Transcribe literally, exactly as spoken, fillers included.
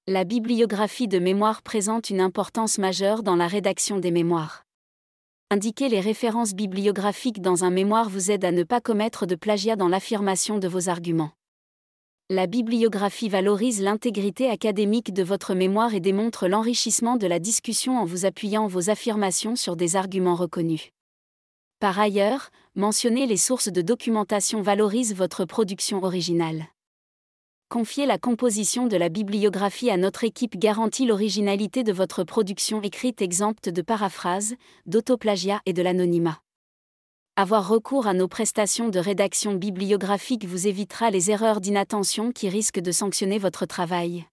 La bibliographie de mémoire présente une importance majeure dans la rédaction des mémoires. Indiquer les références bibliographiques dans un mémoire vous aide à ne pas commettre de plagiat dans l'affirmation de vos arguments. La bibliographie valorise l'intégrité académique de votre mémoire et démontre l'enrichissement de la discussion en vous appuyant vos affirmations sur des arguments reconnus. Par ailleurs, mentionner les sources de documentation valorise votre production originale. Confier la composition de la bibliographie à notre équipe garantit l'originalité de votre production écrite exempte de paraphrase, d'autoplagiat et de l'anonymat. Avoir recours à nos prestations de rédaction bibliographique vous évitera les erreurs d'inattention qui risquent de sanctionner votre travail.